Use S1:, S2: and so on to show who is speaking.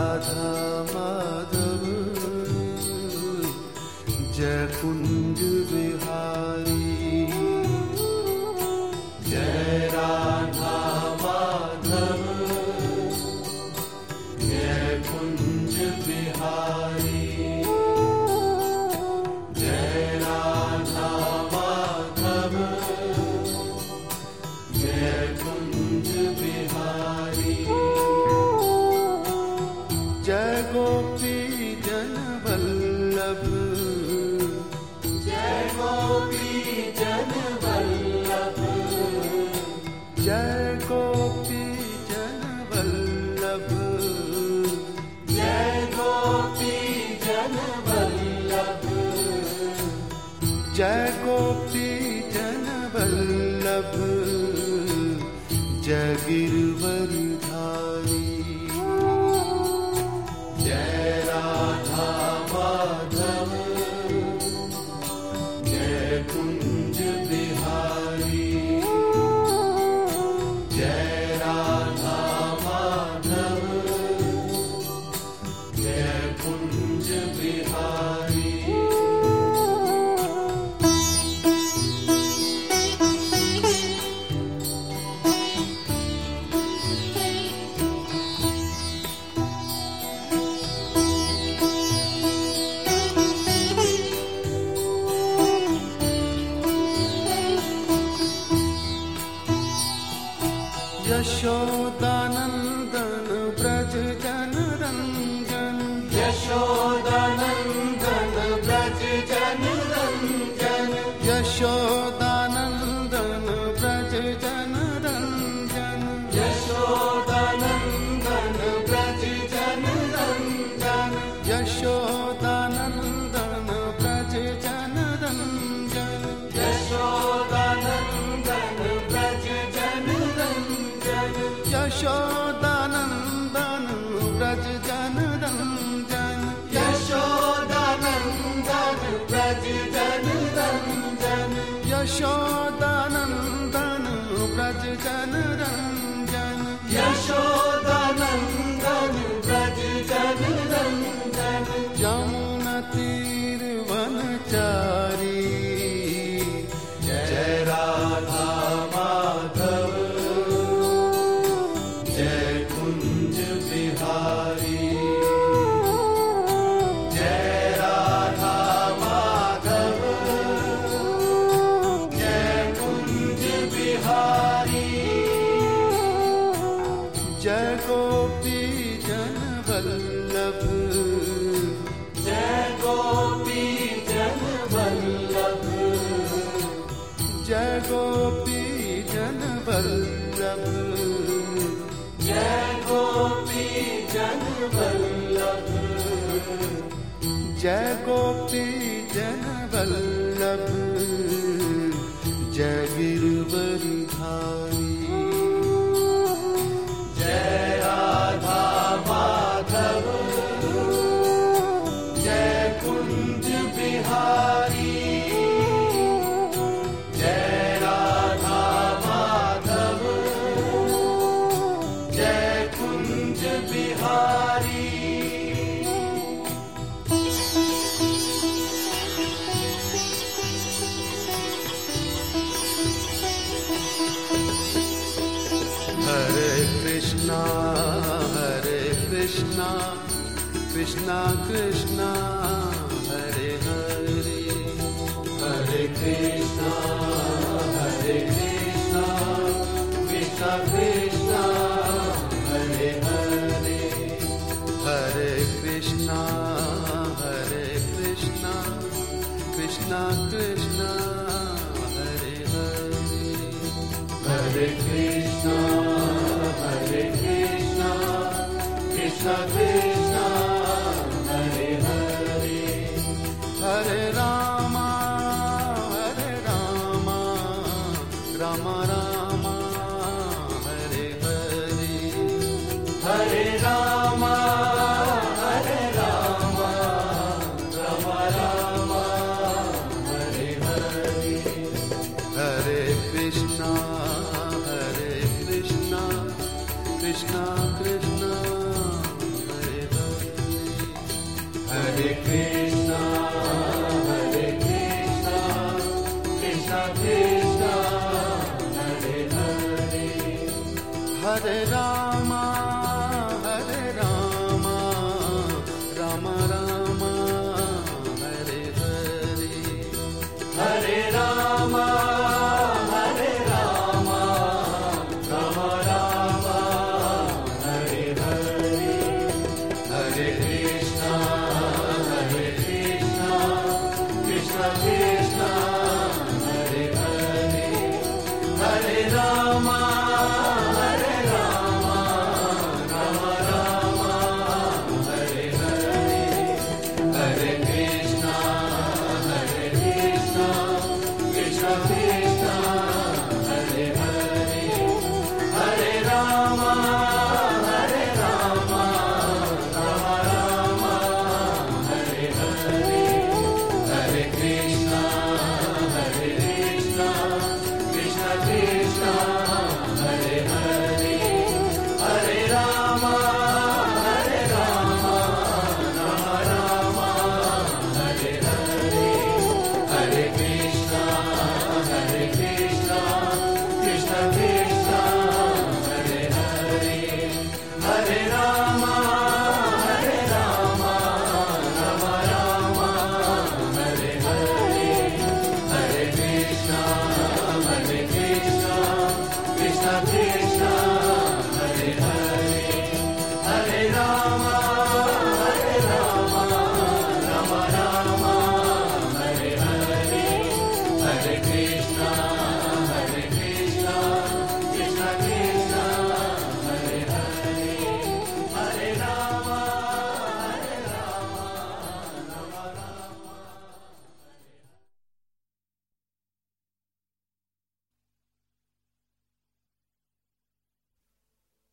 S1: राधा माधव जय कुंज बिहारी। जय राधा माधव जय कुंज बिहारी। जय राधा माधव जय कुंज बिहारी। जय गोपी जन वल्लभ जय गोपी जन वल्लभ। जय गोपी जन वल्लभ जय गोपी जन वल्लभ। जय गोपी जन वल्लभ जय गिरवरधारी। जय राधा माधव जय कुंज बिहारी। जय राधा माधव जय कुंज बिहारी। यशोदानंदन ब्रज जन रंजन। यशोदानंदन ब्रज जन रंजन। यशोदानंदन ब्रज जन रंजन। यशोदानंदन ब्रज जन रंजन। यशोदानंदन ब्रज जन रंजन। यशोदानंदन ब्रज जन रंजन। यशोदानंदन ब्रज जन रंजन। यशोदानंदन ब्रज जन रंजन। यशोदानंदन ब्रज जन रंजन। यशोदानंदन ब्रज जन रंजन। यमुना तीर वनचारी जय राधा माधव जय कुंज बिहारी। जय राधा माधव जय कुंज बिहारी। जय गोपी जन वल्लभ जय गोपी जन वल्लभ। जय गोपी जन वल्लभ जय गोपी जन वल्लभ। जय गोपी जन वल्लभ जय गिरवरधारी। जय राधा माधव जय कुंज बिहारी। जय राधा माधव जय कुंज बिहारी। हरे कृष्णा कृष्णा कृष्णा हरे हरे। हरे कृष्णा कृष्णा कृष्णा हरे हरे। हरे कृष्णा कृष्णा कृष्णा हरे हरे। हरे कृष्णा कृष्णा कृष्णा हरे हरे। हरे राम राम राम हरे हरे। हरे राम राम राम हरे हरे। हरे Krishna Krishna Krishna Hare Hare. Hare Rama, Rama Rama, Hare Hare. Hare Rama, Rama Rama, Hare Hare. Hare Krishna, Krishna Krishna, Hare Hare. Hare Rama. Krishna